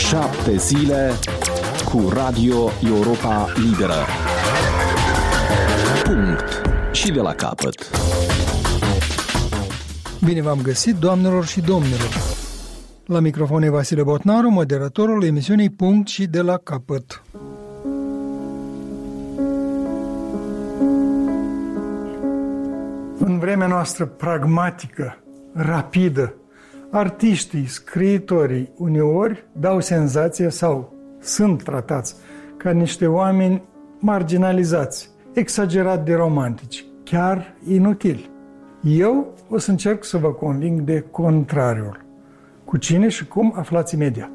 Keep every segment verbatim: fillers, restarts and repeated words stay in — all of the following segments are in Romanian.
Șapte zile cu Radio Europa Liberă. Punct. Și de la capăt. Bine v-am găsit, doamnelor și domnilor. La microfon e Vasile Botnaru, moderatorul emisiunii Punct și de la capăt. În vremea noastră pragmatică, rapidă, artiștii, scriitorii uneori dau senzația sau sunt tratați ca niște oameni marginalizați, exagerat de romantici, chiar inutili. Eu o să încerc să vă conving de contrariul. Cu cine și cum aflați imediat.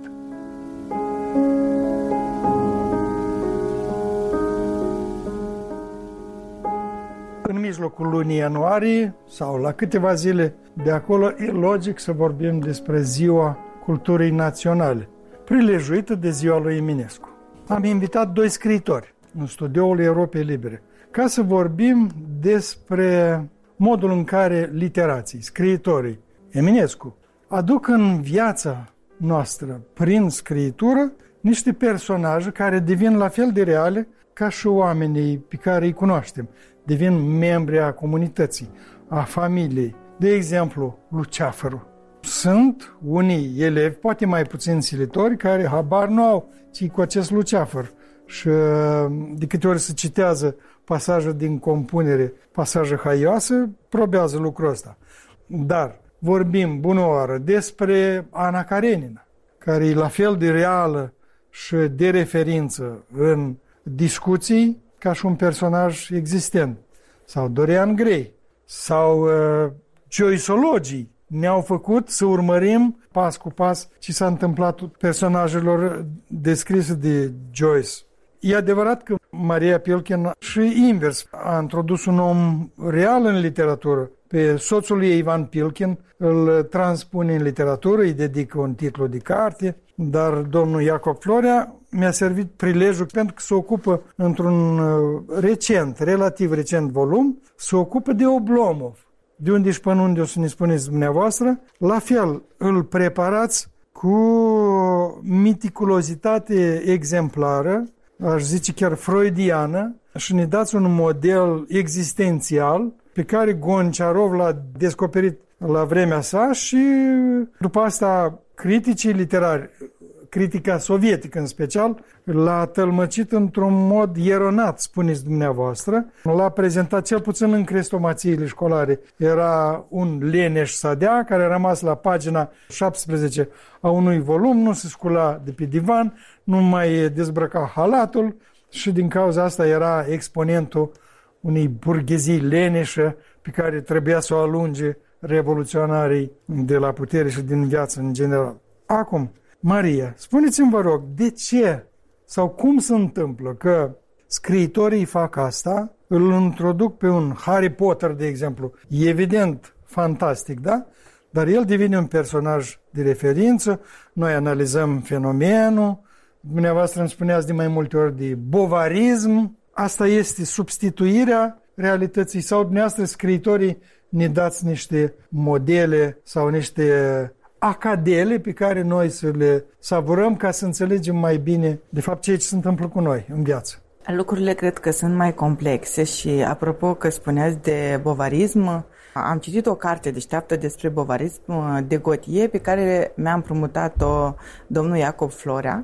În mijlocul lunii ianuarie sau la câteva zile de acolo e logic să vorbim despre Ziua Culturii Naționale, prilejuită de ziua lui Eminescu. Am invitat doi scriitori în studioul Europei Libere ca să vorbim despre modul în care literații, scriitorii, Eminescu, aduc în viața noastră, prin scriitură, niște personaje care devin la fel de reale ca și oamenii pe care îi cunoaștem. Devin membri a comunității, a familiei. De exemplu, Luceafărul. Sunt unii elevi, poate mai puțin silitori, care habar nu au ci cu acest Luceafăr. Și de câte ori se citează pasaje din compunere, pasaje haioase, probează lucrul ăsta. Dar vorbim bună oară despre Ana Karenina, care e la fel de reală și de referință în discuții ca și un personaj existent. Sau Dorian Gray, sau uh, Joyceologii ne-au făcut să urmărim pas cu pas ce s-a întâmplat personajelor descrise de Joyce. E adevărat că Maria Pilkin și invers a introdus un om real în literatură. Pe soțul ei, Ivan Pilkin, îl transpune în literatură, îi dedică un titlu de carte, dar domnul Iacob Florea mi-a servit prilejul pentru că se ocupă într-un recent, relativ recent volum, se ocupă de Oblomov. De unde și până unde o să ne spuneți dumneavoastră, la fel îl preparați cu meticulozitate exemplară, aș zice chiar freudiană, și ne dați un model existențial pe care Gonciarov l-a descoperit la vremea sa și după asta criticii literari, critica sovietică în special, l-a tălmăcit într-un mod eronat, spuneți dumneavoastră. L-a prezentat cel puțin în crestomațiile școlare. Era un leneș sadea care a rămas la pagina șaptesprezece a unui volum, nu se scula de pe divan, nu mai dezbrăca halatul și din cauza asta era exponentul unei burghezii leneșă pe care trebuia să o alunge revoluționarii de la putere și din viață în general. Acum, Maria, spuneți-mi, vă rog, de ce sau cum se întâmplă că scriitorii fac asta, îl introduc pe un Harry Potter, de exemplu, evident fantastic, da? Dar el devine un personaj de referință, noi analizăm fenomenul, dumneavoastră îmi spuneați de mai multe ori de bovarism, asta este substituirea realității sau dumneavoastră scriitorii ne dați niște modele sau niște acadele pe care noi să le savurăm ca să înțelegem mai bine de fapt ceea ce se întâmplă cu noi în viață. Lucrurile cred că sunt mai complexe și apropo că spuneați de bovarism, am citit o carte deșteaptă despre bovarism de Gautier pe care mi-a împrumutat-o domnul Iacob Florea.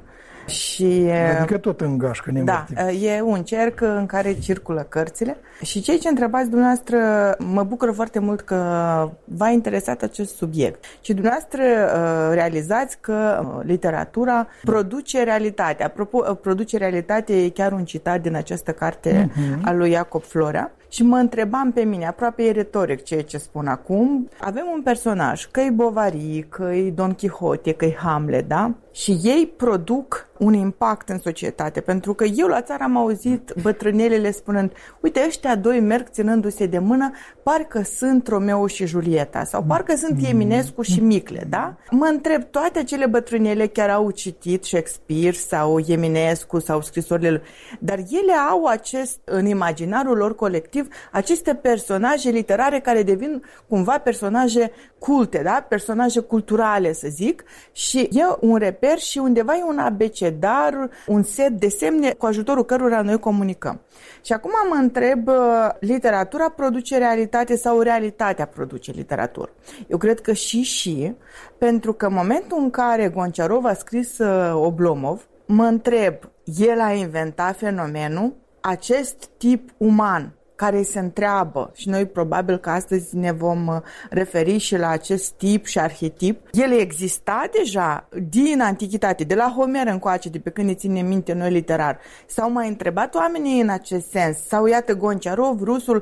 Și, adică tot în gașcă ne Da, învârtim. E un cerc în care circulă cărțile și ceea ce întrebați dumneavoastră mă bucură foarte mult că v-a interesat acest subiect. Și dumneavoastră realizați că literatura produce realitate. Apropo, produce realitate e chiar un citat din această carte uh-huh. a lui Iacob Florea. Și mă întrebam pe mine, aproape e retoric ceea ce spun acum, avem un personaj, că-i Bovary, că-i Don Quixote, că-i Hamlet, da? Și ei produc un impact în societate, pentru că eu la țară am auzit bătrânelele spunând, uite, ăștia ăștia doi merg ținându-se de mână, parcă sunt Romeo și Julieta sau parcă sunt Eminescu și Micle, da? Mă întreb, toate acele bătrânele chiar au citit Shakespeare sau Eminescu sau scrisorile lui, dar ele au acest, în imaginarul lor colectiv, aceste personaje literare care devin cumva personaje culte, da? Personaje culturale, să zic, și e un reper și undeva e un abecedar, un set de semne cu ajutorul cărora noi comunicăm. Și acum mă întreb, literatura produce realitate sau realitatea produce literatură? Eu cred că și și, pentru că în momentul în care Gonciarov a scris Oblomov, mă întreb, el a inventat fenomenul, acest tip uman care se întreabă, și noi probabil că astăzi ne vom referi și la acest tip și arhetip, el exista deja din antichitate, de la Homer încoace, de pe când ne ține minte noi literar. S-au mai întrebat oamenii în acest sens? Sau iată, Gonciarov, rusul,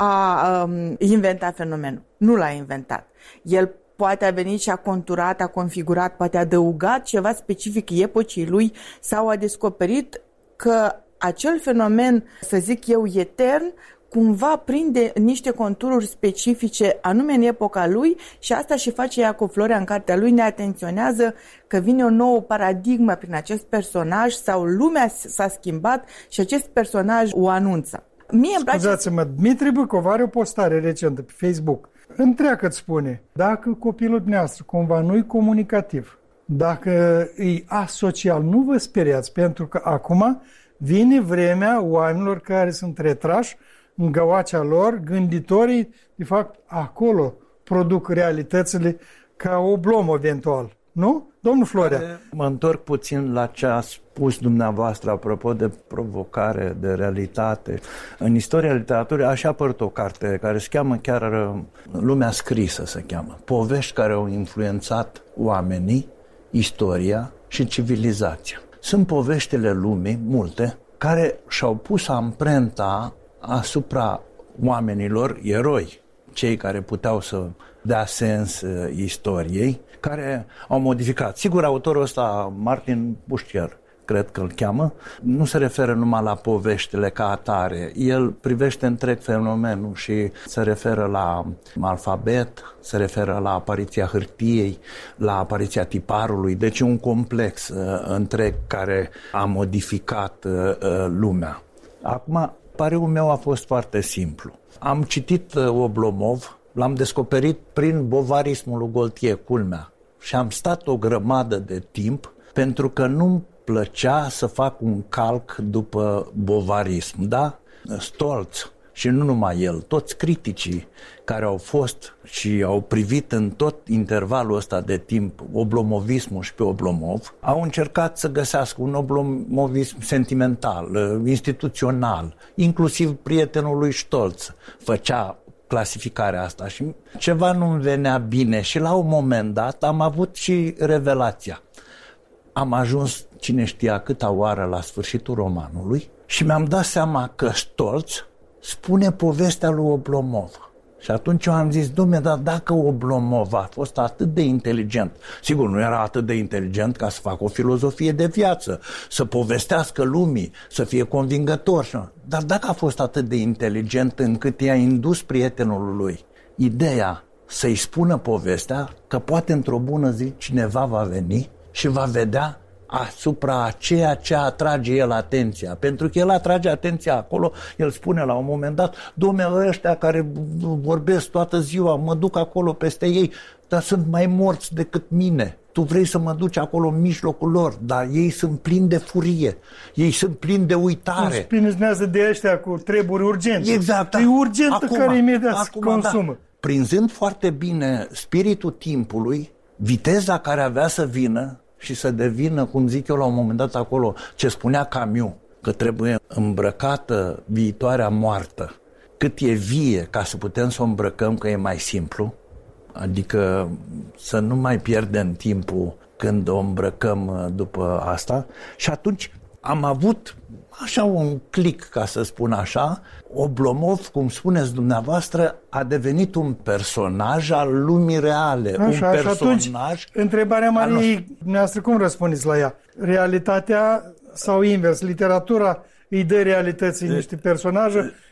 a um, inventat fenomenul. Nu l-a inventat. El poate a venit și a conturat, a configurat, poate a adăugat ceva specific epocii lui sau a descoperit că acel fenomen, să zic eu, etern, cumva prinde niște contururi specifice anume în epoca lui și asta și face Iacov Florea în cartea lui, ne atenționează că vine o nouă paradigmă prin acest personaj sau lumea s-a schimbat și acest personaj o anunță. Mie îmi place... Scuzați-mă, Dmitri Bâcov are o postare recentă pe Facebook. Întreagă-ți spune, dacă copilul dumneavoastră cumva nu-i comunicativ, dacă e asocial, nu vă speriați, pentru că acum vine vremea oamenilor care sunt retrași în găoacea lor, gânditorii, de fapt, acolo produc realitățile ca Oblomov eventual. Nu? Domnul Florea. Mă întorc puțin la ce a spus dumneavoastră apropo de provocare, de realitate. În istoria literaturii a și apărut o carte care se cheamă chiar Lumea scrisă, se cheamă. Povești care au influențat oamenii, istoria și civilizația. Sunt poveștile lumii, multe, care și-au pus amprenta asupra oamenilor, eroi, cei care puteau să dea sens uh, istoriei, care au modificat. Sigur, autorul ăsta, Martin Buștier, cred că îl cheamă, nu se referă numai la poveștile ca atare. El privește întreg fenomenul și se referă la alfabet, se referă la apariția hârtiei, la apariția tiparului, deci un complex uh, întreg care a modificat uh, uh, lumea. Acum, pariul meu a fost foarte simplu. Am citit uh, Oblomov, l-am descoperit prin bovarismul lui Gaultier, culmea, și am stat o grămadă de timp pentru că nu-mi plăcea să fac un calc după bovarism, da? Stolț, și nu numai el, toți criticii care au fost și au privit în tot intervalul ăsta de timp oblomovismul și pe Oblomov, au încercat să găsească un oblomovism sentimental, instituțional, inclusiv prietenul lui Stolț făcea clasificarea asta și ceva nu-mi venea bine și la un moment dat am avut și revelația. Am ajuns, cine știa câta oară, la sfârșitul romanului și mi-am dat seama că Stolț spune povestea lui Oblomov. Și atunci eu am zis, dom'le, dar dacă Oblomov a fost atât de inteligent, sigur nu era atât de inteligent ca să facă o filozofie de viață, să povestească lumii, să fie convingător, dar dacă a fost atât de inteligent încât i-a indus prietenul lui ideea să-i spună povestea, că poate într-o bună zi cineva va veni și va vedea asupra a ceea ce atrage el atenția. Pentru că el atrage atenția acolo, el spune la un moment dat, dom'le, ăștia care vorbesc toată ziua, mă duc acolo peste ei, dar sunt mai morți decât mine. Tu vrei să mă duci acolo în mijlocul lor, dar ei sunt plini de furie, ei sunt plini de uitare. Nu spineznează de ăștia cu treburi urgente. Exact. E urgentă acum, care imediat se consumă. Da. Prinzând foarte bine spiritul timpului, viteza care avea să vină și să devină, cum zic eu la un moment dat acolo, ce spunea Camus, că trebuie îmbrăcată viitoarea moartă, cât e vie ca să putem să o îmbrăcăm, că e mai simplu, adică să nu mai pierdem timpul când o îmbrăcăm după asta. Și atunci am avut așa un click, ca să spun așa. Oblomov, cum spuneți dumneavoastră, a devenit un personaj al lumii reale. Așa, un personaj. Și atunci, întrebarea Mariei, dumneavoastră, cum răspundeți la ea? Realitatea sau invers? Literatura îi dă realității niște personaje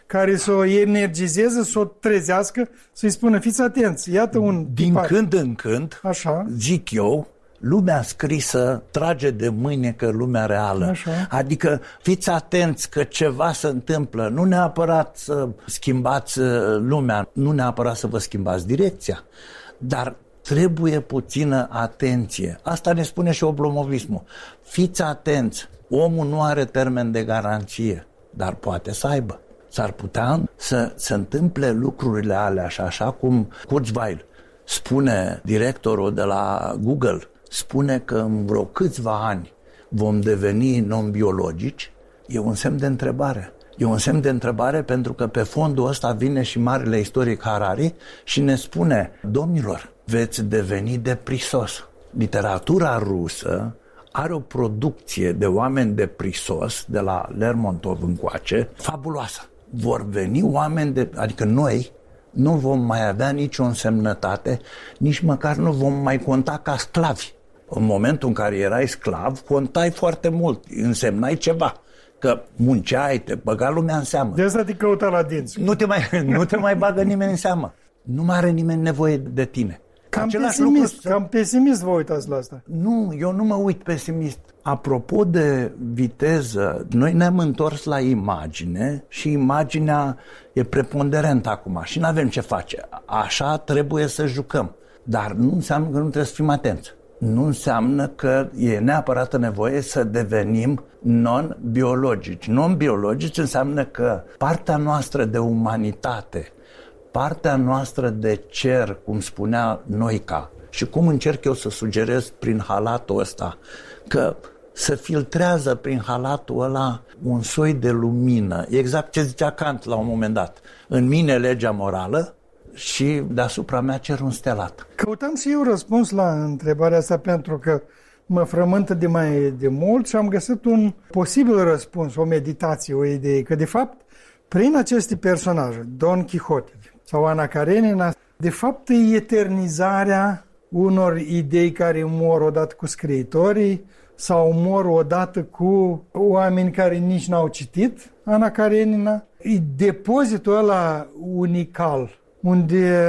care să o energizeze, să o trezească, să-i spună, fiți atenți, iată un Din tipar. când în când, Așa. zic eu, lumea scrisă trage de mâine că lumea reală. Așa. Adică fiți atenți că ceva se întâmplă. Nu neapărat să schimbați lumea, nu neapărat să vă schimbați direcția, dar trebuie puțină atenție. Asta ne spune și oblomovismul. Fiți atenți, omul nu are termen de garanție, dar poate să aibă. S-ar putea să se întâmple lucrurile alea și așa cum Kurzweil spune, directorul de la Google, spune că în vreo câțiva ani vom deveni non-biologici, e un semn de întrebare. E un semn de întrebare pentru că pe fondul ăsta vine și marele istoric Harari și ne spune, domnilor, veți deveni deprisos. Literatura rusă are o producție de oameni deprisos, de la Lermontov încoace, fabuloasă. Vor veni oameni, de, adică noi nu vom mai avea nicio însemnătate, nici măcar nu vom mai conta ca sclavi. În momentul în care erai sclav, contai foarte mult, însemnai ceva. Că munceai, te băga lumea în seamă. De asta te căuta la dinți. Nu te mai, nu te mai bagă nimeni în seamă. Nu mai are nimeni nevoie de tine. Cam Același pesimist, lucru... cam pesimist vă uitați la asta. Nu, eu nu mă uit pesimist. Apropo de viteză, noi ne-am întors la imagine și imaginea e preponderentă acum și nu avem ce face. Așa trebuie să jucăm. Dar nu înseamnă că nu trebuie să fim atenți. Nu înseamnă că e neapărat nevoie să devenim non-biologici. Non-biologici înseamnă că partea noastră de umanitate, partea noastră de cer, cum spunea Noica, și cum încerc eu să sugerez prin halatul ăsta, că se filtrează prin halatul ăla un soi de lumină. Exact ce zicea Kant la un moment dat. În mine legea morală și deasupra mea cerul înstelat. Căutam și eu răspuns la întrebarea asta pentru că mă frământă de mai de mult și am găsit un posibil răspuns, o meditație, o idee, că de fapt prin aceste personaje, Don Quixote sau Ana Karenina, de fapt e eternizarea unor idei care mor odată cu scriitorii sau mor odată cu oameni care nici n-au citit Ana Karenina. E depozitul ăla unical, unde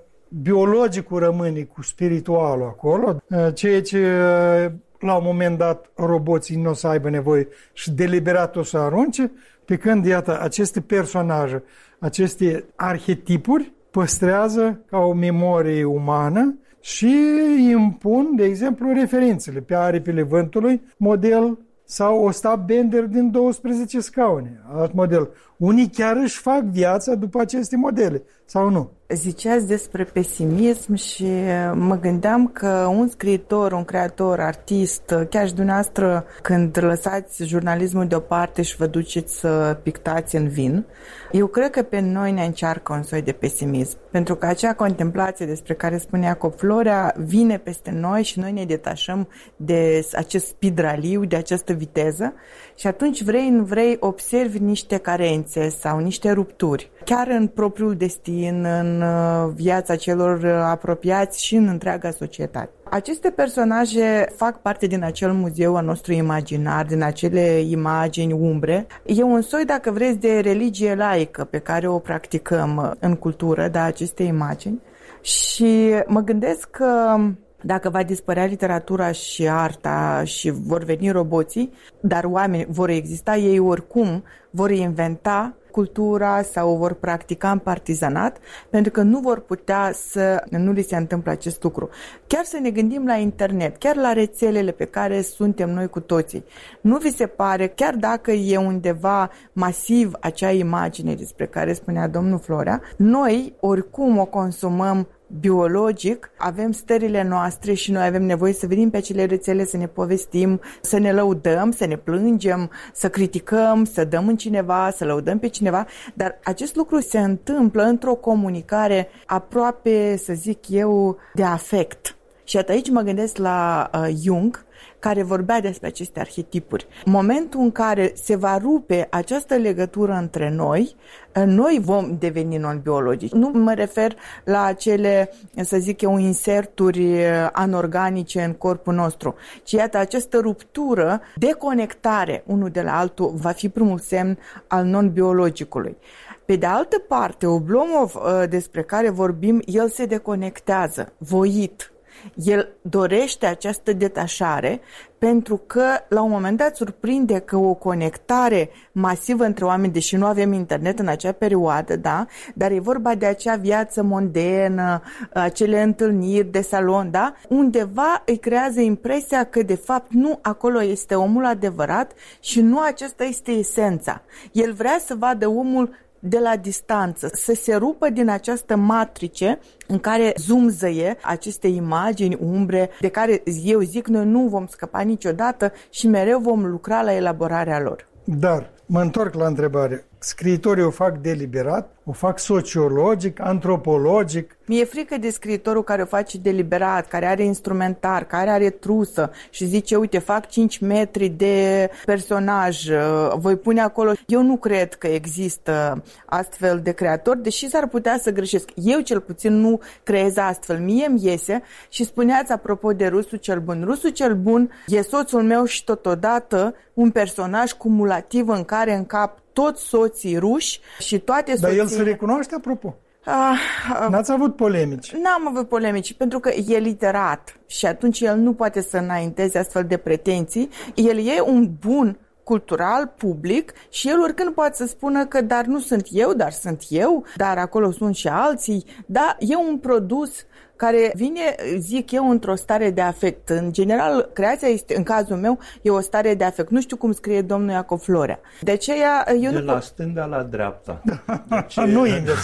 biologicul rămâne cu spiritualul acolo, ceea ce la un moment dat roboții nu o să aibă nevoie și deliberat o să arunce, pe când, iată, aceste personaje, aceste arhetipuri păstrează ca o memorie umană și impun, de exemplu, referințele pe aripile vântului, model, sau Ostap Bender din douăsprezece scaune, alt model. Unii chiar își fac viața după aceste modele, sau nu? Ziceați despre pesimism și mă gândeam că un scriitor, un creator, artist, chiar și dumneavoastră, când lăsați jurnalismul deoparte și vă duceți să pictați în vin, eu cred că pe noi ne încearcă un soi de pesimism. Pentru că acea contemplație despre care spunea Iacob Florea vine peste noi și noi ne detașăm de acest speed raliu, de această viteză și atunci vrei, nu vrei, observi niște carențe sau niște rupturi. Chiar în propriul destin, în viața celor apropiați și în întreaga societate. Aceste personaje fac parte din acel muzeu al nostru imaginar, din acele imagini umbre. E un soi, dacă vreți, de religie laică pe care o practicăm în cultură, da, aceste imagini. Și mă gândesc că dacă va dispărea literatura și arta și vor veni roboții, dar oameni vor exista, ei oricum vor inventa cultura sau o vor practica în partizanat, pentru că nu vor putea să nu li se întâmple acest lucru. Chiar să ne gândim la internet, chiar la rețelele pe care suntem noi cu toții. Nu vi se pare, chiar dacă e undeva masiv acea imagine despre care spunea domnul Florea, noi oricum o consumăm biologic, avem stările noastre și noi avem nevoie să venim pe acele rețele să ne povestim, să ne lăudăm, să ne plângem, să criticăm, să dăm în cineva, să lăudăm pe cineva, dar acest lucru se întâmplă într-o comunicare aproape, să zic eu, de afect. Și aici mă gândesc la uh, Jung, care vorbea despre aceste arhetipuri. Momentul în care se va rupe această legătură între noi, noi vom deveni non-biologici. Nu mă refer la acele, să zic eu, inserturi anorganice în corpul nostru, ci iată, această ruptură, deconectare unul de la altul va fi primul semn al non-biologicului. Pe de altă parte, Oblomov, despre care vorbim, el se deconectează, voit. El dorește această detașare pentru că la un moment dat surprinde că o conectare masivă între oameni, deși nu avem internet în acea perioadă, da? Dar e vorba de acea viață mondenă, acele întâlniri de salon, da? Undeva îi creează impresia că de fapt nu acolo este omul adevărat și nu aceasta este esența. El vrea să vadă omul de la distanță, să se rupă din această matrice în care zumzăie aceste imagini, umbre, de care eu zic noi nu vom scăpa niciodată și mereu vom lucra la elaborarea lor. Dar mă întorc la întrebare. Scriitorii o fac deliberat, o fac sociologic, antropologic? Mi-e frică de scriitorul care o face deliberat, care are instrumentar, care are trusă și zice, uite, fac cinci metri de personaj, voi pune acolo. Eu nu cred că există astfel de creatori, deși s-ar putea să greșesc. Eu cel puțin nu creez astfel. Mie îmi iese și spuneați apropo de Rusul cel Bun. Rusul cel Bun e soțul meu și totodată un personaj cumulativ în care încap toți soții ruși și toate soții... Dar el se recunoaște, apropo? Ah, ah, N-ați avut polemici? N-am avut polemici, pentru că e literat și atunci el nu poate să înainteze astfel de pretenții. El e un bun cultural, public și el oricând poate să spună că dar nu sunt eu, dar sunt eu, dar acolo sunt și alții. Da, e un produs care vine, zic eu, într-o stare de afect. În general, creația este, în cazul meu, e o stare de afect. Nu știu cum scrie domnul Iacov Florea. De aceea, eu de nu la pot... stânga la dreapta. Ce... Nu invers.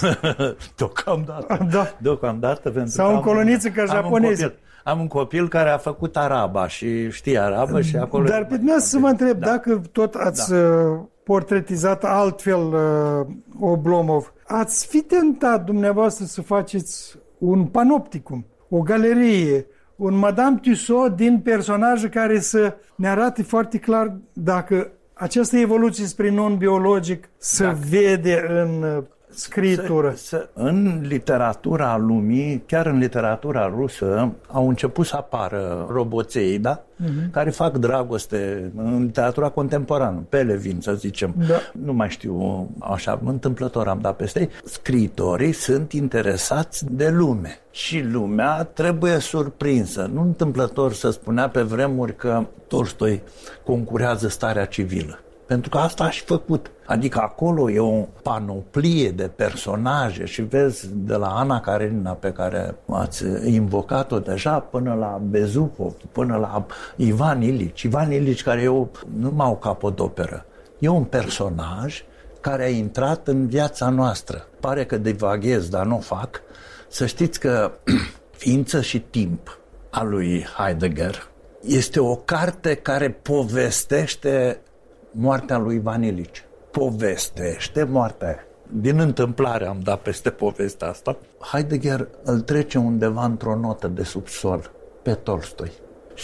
Deocamdată. Da. Deocamdată. Pentru Sau că în am, coloniță ca japonezi. Am un copil care a făcut araba și știe arabă și acolo... Dar pe dumneavoastră să mă întreb, da. dacă tot ați Da. portretizat altfel uh, Oblomov, ați fi tentat dumneavoastră să faceți un panopticum, o galerie, un Madame Tussaud din personaje care să ne arate foarte clar dacă această evoluție spre non-biologic se Da. vede în scritură. Să, să, în literatura lumii, chiar în literatura rusă, au început să apară roboței, da? Uh-huh. Care fac dragoste în literatura contemporană, Pelevin, să zicem. Da. Nu mai știu, așa, întâmplător am dat peste ei. Scriitorii sunt interesați de lume și lumea trebuie surprinsă. Nu întâmplător să spunea pe vremuri că Tolstoi concurează starea civilă. Pentru că asta a și făcut. Adică acolo e o panoplie de personaje și vezi de la Ana Karenina, pe care ați invocat-o deja, până la Bezukov, până la Ivan Ilici. Ivan Ilici, care e o, nu mai o capodoperă, e un personaj care a intrat în viața noastră. Pare că divaghez, dar nu o fac. Să știți că Ființă și timp a lui Heidegger este o carte care povestește moartea lui Ivan Ilici. Povestește moartea. Din întâmplare am dat peste povestea asta. Heidegger îl trece undeva într-o notă de subsol pe Tolstoi.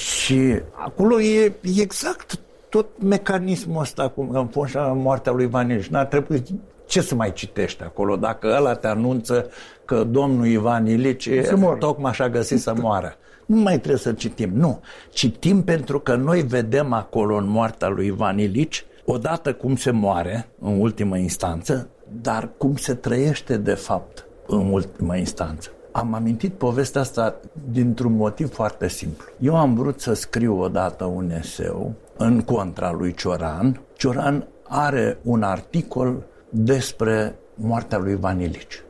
Și acolo e exact tot mecanismul ăsta, cum în fond, moartea lui Ivan Ilici. N-ar trebui, ce să mai citești acolo dacă ăla te anunță că domnul Ivan Ilici tocmai și-a găsit să moară. Nu mai trebuie să citim, nu. Citim pentru că noi vedem acolo în moartea lui Ivan Ilici, odată cum se moare în ultimă instanță, dar cum se trăiește de fapt în ultimă instanță. Am amintit povestea asta dintr-un motiv foarte simplu. Eu am vrut să scriu odată un eseu în contra lui Cioran. Cioran are un articol despre moartea lui Ivan Ilici.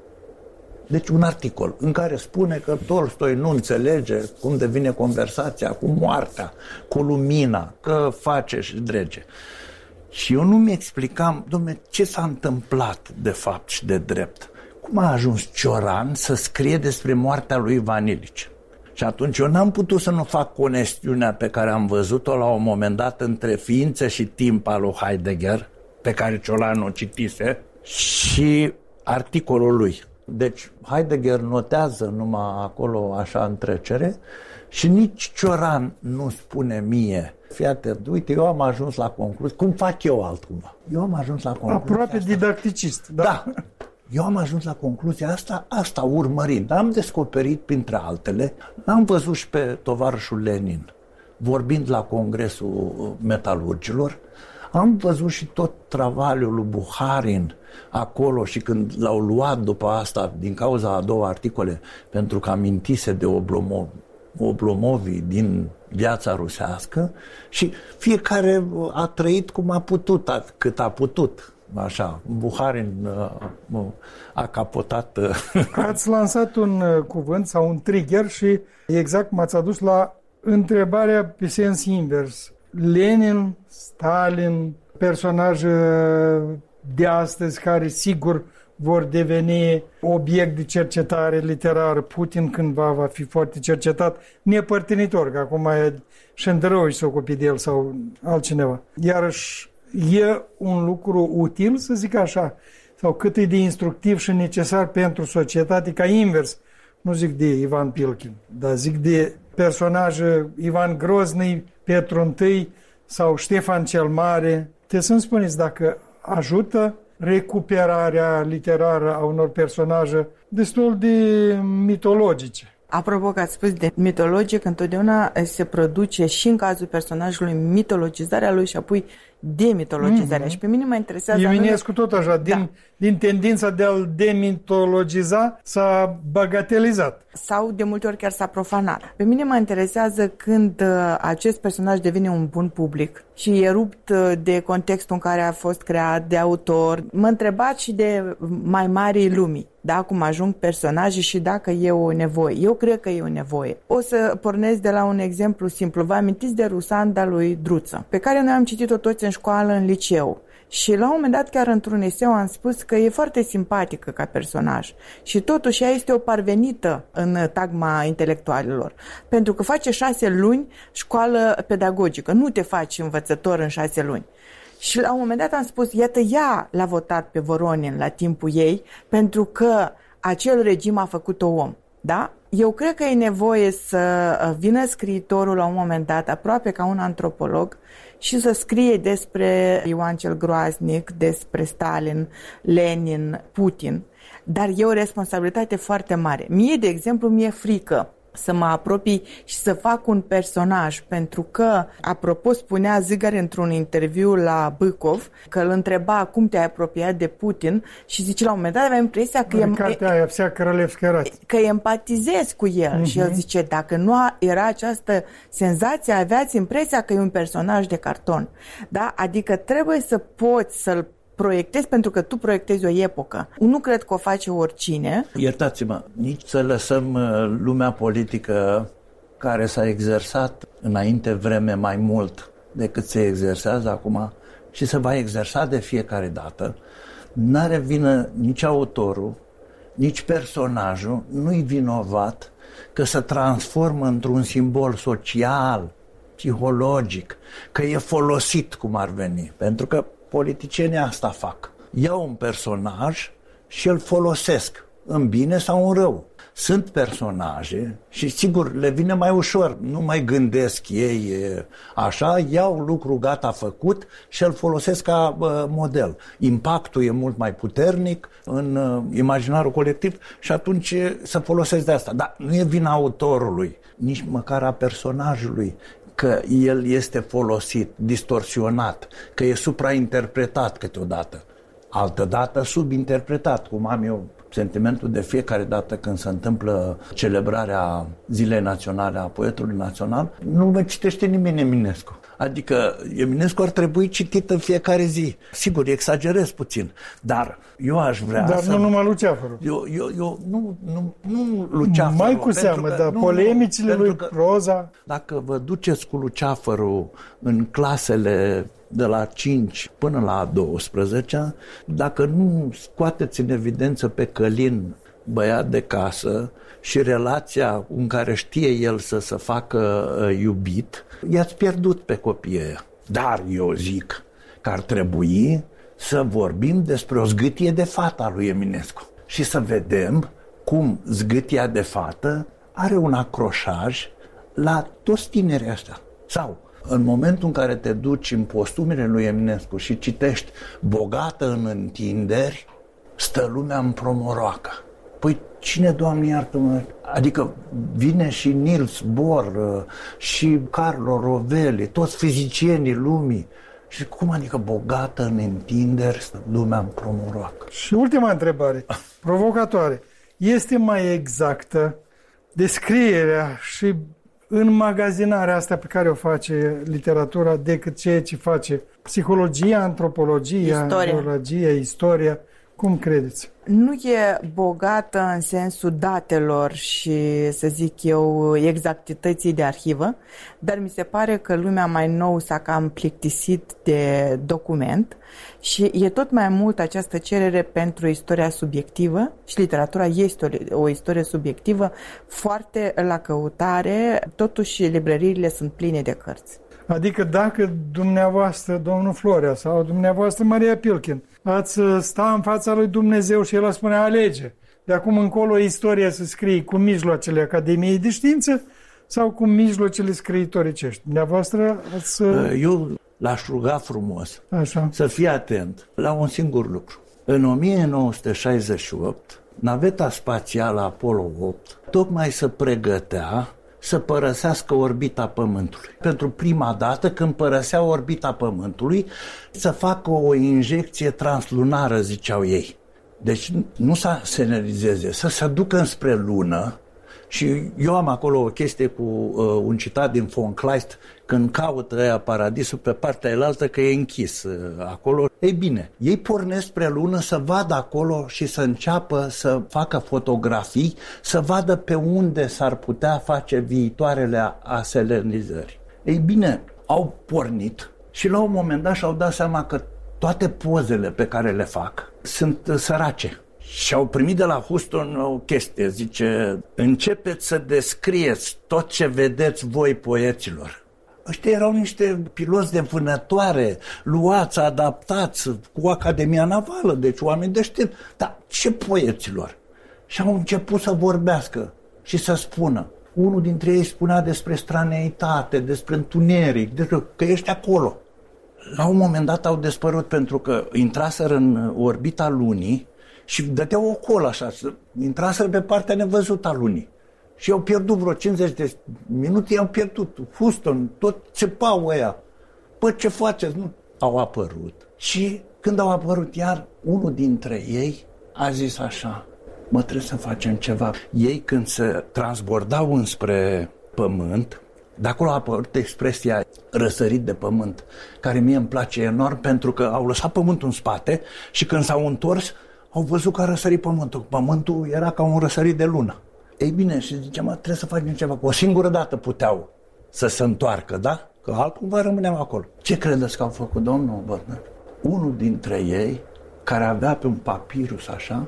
Deci un articol în care spune că Tolstoi nu înțelege cum devine conversația cu moartea, cu lumina, că face și drege. Și eu nu mi explicam, dom'le, ce s-a întâmplat de fapt și de drept. Cum a ajuns Cioran să scrie despre moartea lui Ivan Ilici? Și atunci eu n-am putut să nu fac conexiunea pe care am văzut-o la un moment dat între Ființă și timp al lui Heidegger, pe care Cioran o citise, și articolul lui. Deci Heidegger notează numai acolo așa în trecere Și nici Cioran nu spune mie, fii atent, uite, eu am ajuns la concluzie, cum fac eu altcumva? Eu am ajuns la concluzie. Aproape asta. didacticist, da. Da. Eu am ajuns la concluzia asta, asta urmărind. Am descoperit, printre altele, am văzut și pe tovarășul Lenin, vorbind la Congresul Metalurgilor, am văzut și tot travaliul lui Buharin acolo și când l-au luat după asta, din cauza a două articole, pentru că amintise de Oblomov, Oblomovii din viața rusească și fiecare a trăit cum a putut, a, cât a putut. Așa, Buharin uh, a capotat. Uh. Ați lansat un uh, cuvânt sau un trigger și exact m-ați adus la întrebarea pe sens invers. Lenin, Stalin, personaje de astăzi care sigur vor deveni obiect de cercetare literară. Putin cândva va fi foarte cercetat, nepărtinitor, că acum e Șendărău și se ocupi de el sau altcineva. Iarăși e un lucru util, să zic așa, sau cât e de instructiv și necesar pentru societate, ca invers. Nu zic de Ivan Pilkin, dar zic de personaje Ivan Grozny, Petru I sau Ștefan cel Mare. Te să-mi spuneți dacă ajută recuperarea literară a unor personaje destul de mitologice. Apropo că ați spus de mitologic, întotdeauna se produce și în cazul personajului mitologizarea lui și apoi demitologizarea. Mm-hmm. Și pe mine mă interesează... Eminescu tot așa, din, da. din tendința de a-l demitologiza s-a bagatelizat. Sau de multe ori chiar s-a profanat. Pe mine mă interesează când uh, acest personaj devine un bun public și e rupt uh, de contextul în care a fost creat, de autor. Mă întrebați și de mai marii lumii, da? Cum ajung personaje și dacă e o nevoie. Eu cred că e o nevoie. O să pornesc de la un exemplu simplu. Vă amintiți de Rusanda lui Druță, pe care noi am citit-o toți în școală, în liceu. Și la un moment dat, chiar într-un eseu, am spus că e foarte simpatică ca personaj. Și totuși ea este o parvenită în tagma intelectualilor. Pentru că face șase luni școală pedagogică. Nu te faci învățător în șase luni. Și la un moment dat am spus, iată, ea l-a votat pe Voronin la timpul ei, pentru că acel regim a făcut-o om. Da? Eu cred că e nevoie să vină scriitorul la un moment dat, aproape ca un antropolog, și să scrie despre Ioan cel Groaznic, despre Stalin, Lenin, Putin. Dar e o responsabilitate foarte mare. Mie, de exemplu, mi-e frică să mă apropii și să fac un personaj, pentru că, apropo, spunea Zigar într-un interviu la Bâcov, că îl întreba cum te-ai apropiat de Putin și zice, la un moment dat avea impresia că, e, că empatizezi cu el. Uh-huh. Și el zice, dacă nu era această senzație, aveați impresia că e un personaj de carton. Da? Adică trebuie să poți să-l proiectezi, pentru că tu proiectezi o epocă. Nu cred că o face oricine. Iertați-mă, nici să lăsăm lumea politică care s-a exersat înainte vreme mai mult decât se exersează acum și se va exersa de fiecare dată. N-are vină nici autorul, nici personajul, nu-i vinovat că se transformă într-un simbol social, psihologic, că e folosit cum ar veni. Pentru că politicienii asta fac. Iau un personaj și îl folosesc în bine sau în rău. Sunt personaje și sigur le vine mai ușor, nu mai gândesc ei așa, iau lucru gata făcut și îl folosesc ca uh, model. Impactul e mult mai puternic în uh, imaginarul colectiv și atunci se folosesc de asta. Dar nu e vina autorului, nici măcar a personajului, că el este folosit, distorsionat, că e suprainterpretat câteodată, altădată subinterpretat, cum am eu sentimentul de fiecare dată când se întâmplă celebrarea Zilei Naționale a Poetului Național, nu mă citește nimeni Eminescu. Adică Eminescu ar trebui citit în fiecare zi. Sigur, exagerez puțin, dar eu aș vrea dar să... Dar nu numai Luceafărul. Eu, eu, eu nu, nu, nu Luceafărul. Mai cu seamă, dar nu, polemicile lui că, proza... Dacă vă duceți cu Luceafărul în clasele de la cinci până la a douăsprezecea, dacă nu scoateți în evidență pe Călin, băiat de casă, și relația în care știe el să se facă uh, iubit, i-ați pierdut pe copiii ăia. Dar eu zic că ar trebui să vorbim despre o zgâtie de fată a lui Eminescu și să vedem cum zgâtia de fată are un acroșaj la toți tinerii ăștia. Sau în momentul în care te duci în postumele lui Eminescu și citești bogată în întinderi, stă lumea în promoroacă. Păi cine, Doamne iartă-mă? Adică vine și Niels Bohr și Carlo Rovelli, toți fizicienii lumii. Și cum adică bogată în întinderi, stă lumea în promoroacă? Și ultima întrebare, provocatoare. Este mai exactă descrierea și înmagazinarea asta pe care o face literatura decât ceea ce face psihologia, antropologia, istoria. biologia, istoria? Cum credeți? Nu e bogată în sensul datelor și, să zic eu, exactității de arhivă, dar mi se pare că lumea mai nou s-a cam plictisit de document și e tot mai mult această cerere pentru istoria subiectivă și literatura este o, o istorie subiectivă foarte la căutare, totuși librăriile sunt pline de cărți. Adică dacă dumneavoastră, domnul Florea, sau dumneavoastră, Maria Pilkin, ați sta în fața lui Dumnezeu și el a spune alege, de acum încolo istoria să scrie cu mijloacele Academiei de Știință sau cu mijloacele scriitoricești. Dumneavoastră ați... Eu l-aș ruga frumos Așa. să fie atent la un singur lucru. În o mie nouă sute șaizeci și opt, naveta spațială Apollo opt tocmai se pregătea să părăsească orbita Pământului. Pentru prima dată, când părăsea orbita Pământului, să facă o injecție translunară, ziceau ei. Deci nu să se energizeze, să se ducă înspre lună. Și eu am acolo o chestie cu uh, un citat din von Kleist, când caută ăia paradisul pe partea elaltă, că e închis uh, acolo. Ei bine, ei pornesc spre lună să vadă acolo și să înceapă să facă fotografii, să vadă pe unde s-ar putea face viitoarele aselenizări. Ei bine, au pornit și la un moment dat și-au dat seama că toate pozele pe care le fac sunt uh, sărace. Și au primit de la Houston o chestie, zice, începeți să descrieți tot ce vedeți voi, poeților. Ăștia erau niște piloți de vânătoare, luați, adaptați cu Academia Navală, deci oameni deștepți. Dar ce poeților? Și au început să vorbească și să spună. Unul dintre ei spunea despre straneitate, despre întuneric, despre că ești acolo. La un moment dat au dispărut pentru că intraseră în orbita lunii și dădeau o colă așa, intraseră pe partea nevăzută a lunii. Și au pierdut vreo cincizeci de minute, i-au pierdut. Houston, tot țepau ăia. Păi ce faceți? Nu. Au apărut. Și când au apărut iar, unul dintre ei a zis așa, mă, trebuie să facem ceva. Ei când se transbordau înspre pământ, de acolo a apărut expresia răsărit de pământ, care mie îmi place enorm pentru că au lăsat pământul în spate și când s-au întors, au văzut că a răsărit pământul. Pământul era ca un răsărit de lună. Ei bine, și zice, mă, trebuie să facem ceva. O singură dată puteau să se întoarcă, da? Că altcumva rămâneam acolo. Ce credeți că au făcut, domnul Bărnăr? Unul dintre ei, care avea pe un papirus așa,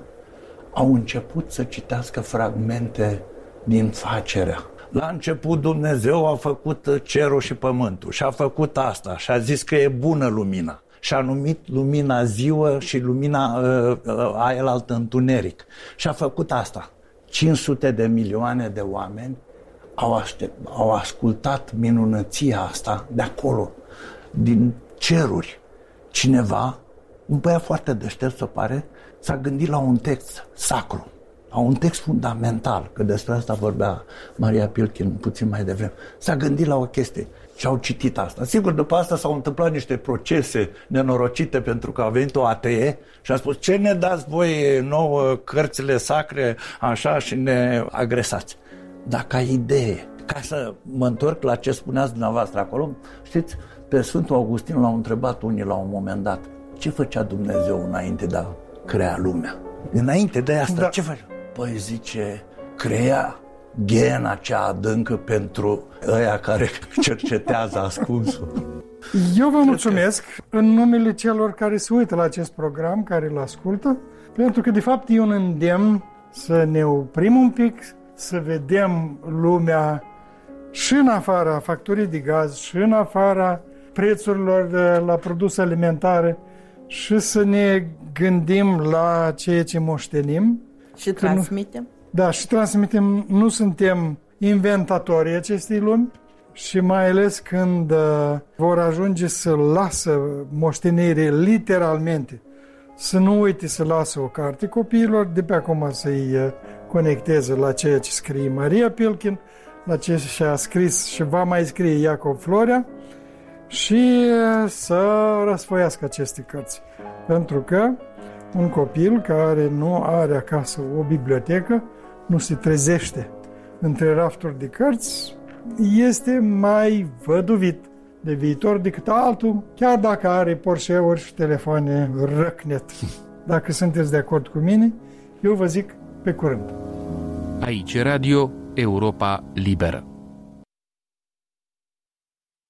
au început să citească fragmente din Facerea. La început Dumnezeu a făcut cerul și pământul și a făcut asta și a zis că e bună lumina. Și a numit lumina ziua și lumina uh, aia altă întuneric. Și a făcut asta. cinci sute de milioane de oameni au, aștept, au ascultat minunăția asta de acolo, din ceruri. Cineva, un băiat foarte deștept, se pare, s-a gândit la un text sacru, la un text fundamental, că despre asta vorbea Maria Pilkin puțin mai devreme. S-a gândit la o chestie și au citit asta. Sigur, după asta s-au întâmplat niște procese nenorocite pentru că a venit o atee și a spus, ce ne dați voi nouă cărțile sacre așa și ne agresați. Dar ca idee, ca să mă întorc la ce spuneați dumneavoastră acolo, știți, pe Sfântul Augustin l-au întrebat unii la un moment dat, ce făcea Dumnezeu înainte de a crea lumea? Înainte de asta, da. Ce făcea? Păi zice, crea ghena cea adâncă pentru ăia care cercetează ascunsul. Eu vă mulțumesc în numele celor care se uită la acest program, care îl ascultă, pentru că de fapt e un îndemn să ne oprim un pic, să vedem lumea și în afara facturii de gaz, și în afara prețurilor la produse alimentare și să ne gândim la ceea ce moștenim. Și transmitem. Da, și transmitem, nu suntem inventatorii acestei lumi și mai ales când uh, vor ajunge să lasă moștenire literalmente, să nu uite să lasă o carte copiilor, de pe acum să-i uh, conecteze la ceea ce scrie Maria Pilkin, la ce și-a scris și va mai scrie Iacov Florea și uh, să răsfoiască aceste cărți. Pentru că un copil care nu are acasă o bibliotecă nu se trezește între rafturi de cărți, este mai văduvit de viitor decât altul, chiar dacă are Porsche-uri și telefoane răcnet. Dacă sunteți de acord cu mine, eu vă zic pe curând. Aici Radio Europa Liberă.